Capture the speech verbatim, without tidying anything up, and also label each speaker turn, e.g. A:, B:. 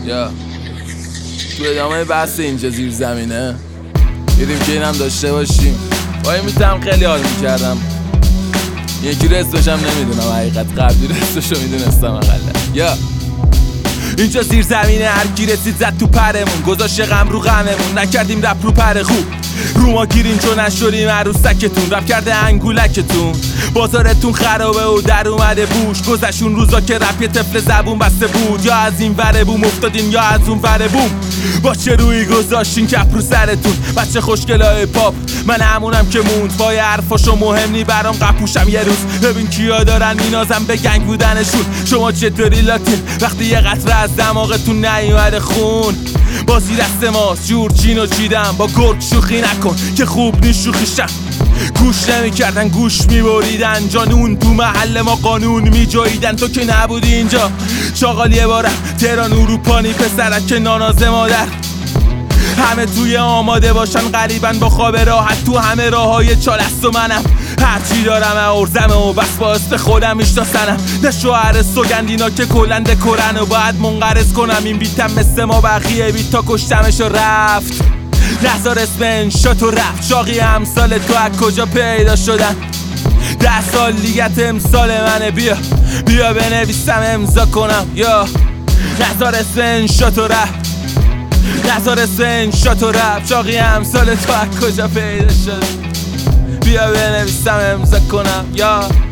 A: یا تو ادامه بحث اینجا زیر زمینه دیدیم که اینم داشته باشیم. وای میتونم خیلی حال میکردم یکی رستشم نمیدونم، حقیقت قبلی رستشو میدونستم اقلا. یا اینجا زیر زمینه، هر کی رسید زد تو پرمون، گذاشت غم رو غممون، نکردیم رپ رو پر خوب رو ما گیرین چون نشدیم عروسکتون، رپ کرده انگولکتون، بازارتون خرابه و در اومده بوش، گذشون روزا که رپ یه طفل زبون بسته بود، یا از این وره بوم افتادین یا از اون وره بوم، با چه روی گذاشتین کپ رو سرتون بچه خوشگلای پاپ، من همونم که موند با یه حرفاشو مهم نی برام قپوشم یه روز، ببین کیا دارن مینازم به گنگ بودنشون، شما چطوری لاتین وقتی یه قطره از دماغتون نیومده خون، بازی دست ماست جور چین و چیدم، با گرگ شوخی نکن که خوب نیست شوخیشم، گوش نمی کردن گوش می بریدن، جانون تو محل ما قانون می جاییدن، تو که نبودی اینجا چاقالیه بارم تهران اروپانی پسرک که ناناز مادر، همه توی آماده باشن قریبن با خواب راحت تو همه راه های چالست و منم هرچی دارم ارزمه و بس با است خودم میشناسنم، نه شوهر سوگندینا که کلنده کرن و باید منقرض کنم این بیتم مثل ما بقیه بیت تا کشتمش و رفت، نظر اسم انشات و رفت، شاقی امثال تو از کجا پیدا شدن، ده سال لیگت امسال منه، بیا بیا بنویسم امضا کنم، یا نظر اسم انشات و رفت، نظر سن شات و رپ، شاقی امثال تو از کجا پیدا شد، بیا بنویسم امضا کنم، یا